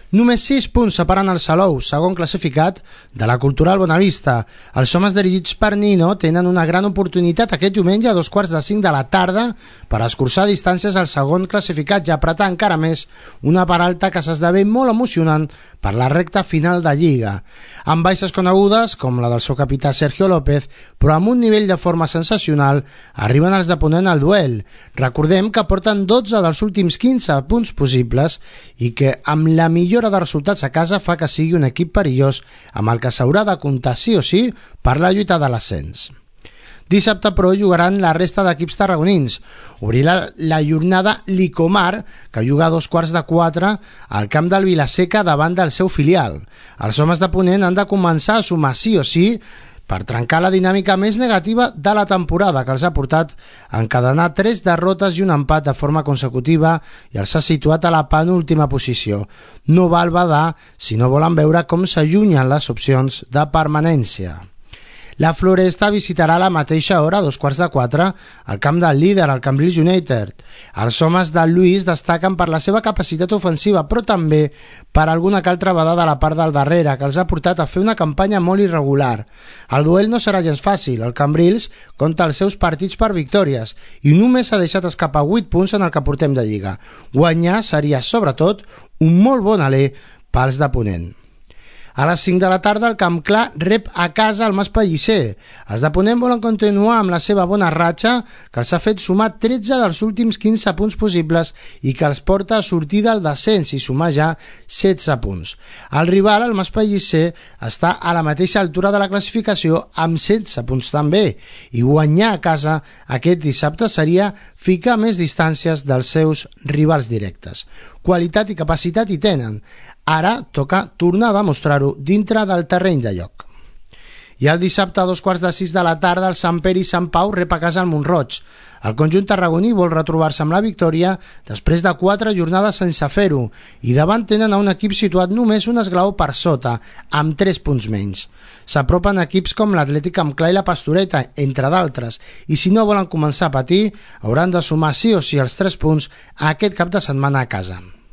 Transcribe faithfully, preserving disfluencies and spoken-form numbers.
Només sis punts separen el Salou, segon classificat, de la Cultural Bonavista. Els homes dirigits per Nino tenen una gran oportunitat aquest diumenge a dos quarts de cinc de la tarda per escurçar distàncies al segon classificat i apretar encara més una part alta que s'esdevé molt emocionant per la recta final de Lliga. Amb baixes conegudes, com la del seu capità Sergio López, però amb un nivell de forma sensacional, arriben els de Ponent al duel. Recordem que porten dotze dels últims quinze punts possibles i que amb la millor millora de resultats a casa fa que sigui un equip perillós amb el que s'haurà de comptar sí o sí per la lluita de l'ascens. Dissabte, però, jugaran la resta d'equips tarragonins. Obrirà la jornada l'Icomar, que juga a dos quarts de quatre al camp del Vilaseca davant del seu filial. Els homes de Ponent han de començar a sumar sí o sí per trencar la dinàmica més negativa de la temporada, que els ha portat a encadenar tres derrotes i un empat de forma consecutiva i els ha situat a la penúltima posició. No val badar si no volen veure com s'allunyen les opcions de permanència. La Floresta visitarà a la mateixa hora, a dos quarts de quatre, al camp del líder, el Cambrils United. Els homes de Lluís destaquen per la seva capacitat ofensiva, però també per alguna que altra vegada de la part del darrere, que els ha portat a fer una campanya molt irregular. El duel no serà gens fàcil. El Cambrils compta els seus partits per victòries i només ha deixat escapar vuit punts en el que portem de Lliga. Guanyar seria, sobretot, un molt bon alè pels de Ponent. A les cinc de la tarda, el Camp Clar rep a casa el Mas Pellicer. Els de Ponent volen continuar amb la seva bona ratxa, que els ha fet sumar tretze dels últims quinze punts possibles i que els porta a sortir del descens i sumar ja setze punts. El rival, el Mas Pellicer, està a la mateixa altura de la classificació amb setze punts també, i guanyar a casa aquest dissabte seria ficar més distàncies dels seus rivals directes. Qualitat i capacitat hi tenen. Ara toca tornar a demostrar-ho dintre del terreny de lloc. I el dissabte a dos quarts de sis de la tarda el Sant Pere i Sant Pau rep a casa el Mont-roig. El conjunt tarragoní vol retrobar-se amb la victòria després de quatre jornades sense fer-ho i davant tenen a un equip situat només un esglaó per sota, amb tres punts menys. S'apropen equips com l'Atlètic Camp Clar i la Pastoreta, entre d'altres, i si no volen començar a patir hauran de sumar sí o sí els tres punts aquest cap de setmana a casa.